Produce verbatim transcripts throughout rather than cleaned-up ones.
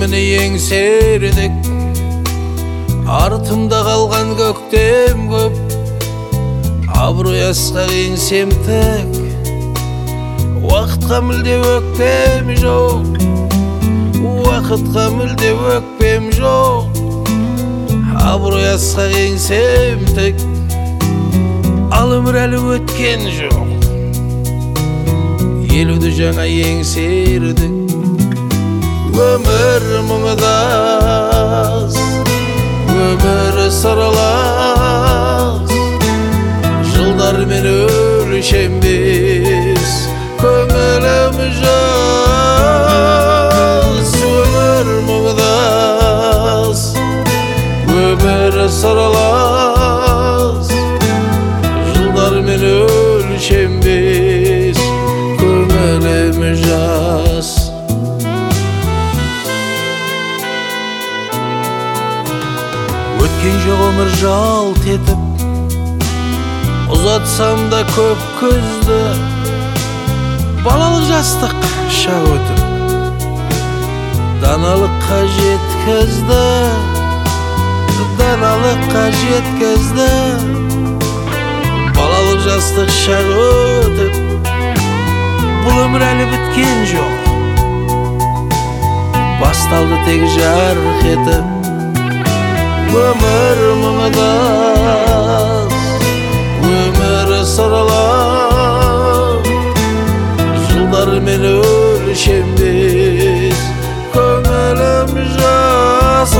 мени еңсердик, артымда калган көктем көп, абруй аскак еңсем тек, убакытка мүлде өкпем жок, убакытка мүлде өкпем жок, абруй аскак еңсем тек, ал өмүр әлі өткен жок. Елуді жаңа еңсердик, өмір мұңдас, өмір саралас, жылдар мен өлшенбес, көңілім жас. Өмір мұңдас, өмір саралас, жылдар мен өлшенбес, көңілім жас. Өткен жоқ өмір жалт етіп, ұзатсам да көп көзді, балалық жастық шақ өтіп, даналыққа жеткізді, даналыққа жеткізді. Балалық жастық шақ өтіп, бұл өмір әлі біткен жоқ, басталды тек жарқ етіп. Өмір мұңдас, өмір саралас, жылдар мен өлшенбес, көңілім жас.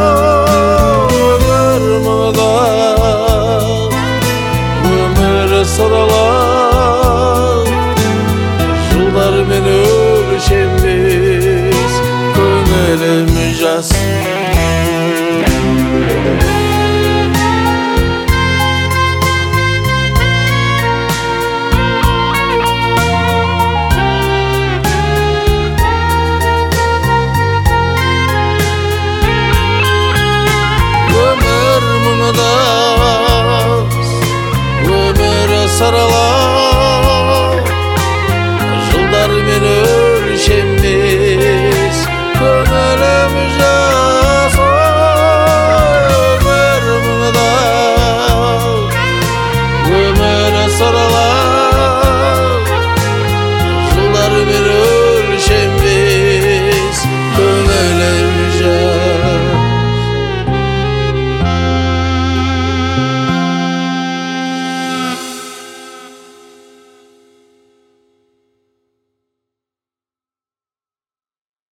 Өмір мұңдас, өмір саралас, жылдар мен өлшенбес, көңілім жас. Өмір мұңдас, өмір саралас, жылдар мен өлшенбес, көңілім жас.